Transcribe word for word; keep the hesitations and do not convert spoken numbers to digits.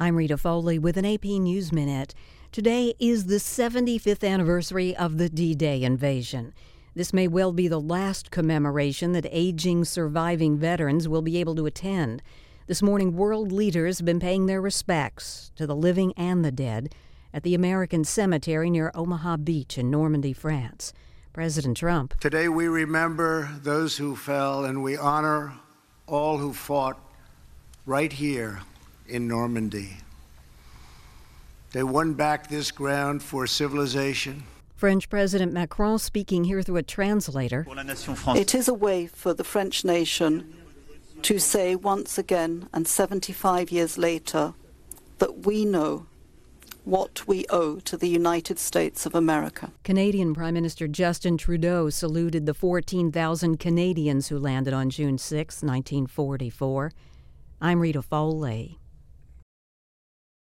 I'm Rita Foley with an A P News Minute. Today is the seventy-fifth anniversary of the D-Day invasion. This may well be the last commemoration that aging, surviving veterans will be able to attend. This morning, world leaders have been paying their respects to the living and the dead at the American Cemetery near Omaha Beach in Normandy, France. President Trump. Today we remember those who fell and we honor all who fought right here in Normandy. They won back this ground for civilization. French President Macron speaking here through a translator. It is a way for the French nation to say once again, and seventy-five years later, that we know what we owe to the United States of America. Canadian Prime Minister Justin Trudeau saluted the fourteen thousand Canadians who landed on June sixth, nineteen forty-four. I'm Rita Foley.